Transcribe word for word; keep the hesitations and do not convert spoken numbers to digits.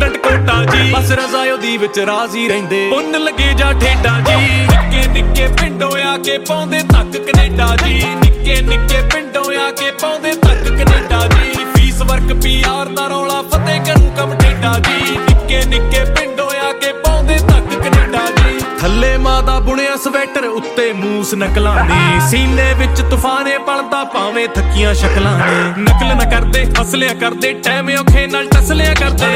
pant quota ਜੀ ਬਸ ਰਜ਼ਾਇਓ ਦੀ ਵਿੱਚ ਰਾਜ਼ੀ ਰਹਿੰਦੇ ਪੁੰਨ ਲੱਗੇ ਜਾ ਠੇਡਾ ਜੀ ਨਿੱਕੇ ਨਿੱਕੇ ਪਿੰਡੋਂ ਆ ਕੇ ਪਾਉਂਦੇ ਤੱਕ ਕੈਨੇਡਾ ਜੀ ਨਿੱਕੇ ਨਿੱਕੇ ਪਿੰਡੋਂ ਆ ਕੇ ਪਾਉਂਦੇ ਤੱਕ ਕੈਨੇਡਾ ਜੀ ਫੀਸ ਵਰਕ ਪੀਆਰ ਦਾ ਰੌਲਾ ਫਤਿਹ ਕਰੂ ਕੰਮ ਠੇਡਾ ਜੀ ਨਿੱਕੇ ਨਿੱਕੇ ਪਿੰਡੋਂ ਆ ਕੇ ਪਾਉਂਦੇ ਤੱਕ ਕੈਨੇਡਾ ਜੀ ਥੱਲੇ ਮਾਂ ਦਾ ਬੁਣਿਆ ਸਵੈਟਰ ਉੱਤੇ ਮੂਸ ਨਕਲਾਂ ਦੀ ਸੀਨੇ ਵਿੱਚ ਤੂਫਾਨੇ ਪਲਦਾ ਭਾਵੇਂ ਥੱਕੀਆਂ ਸ਼ਕਲਾਂ ਨੇ ਨਕਲ ਨਾ ਕਰਦੇ ਹੱਸਲਿਆ ਕਰਦੇ ਟਾਈਮ ਔਖੇ ਨਾਲ ਟਸਲਿਆ ਕਰਦੇ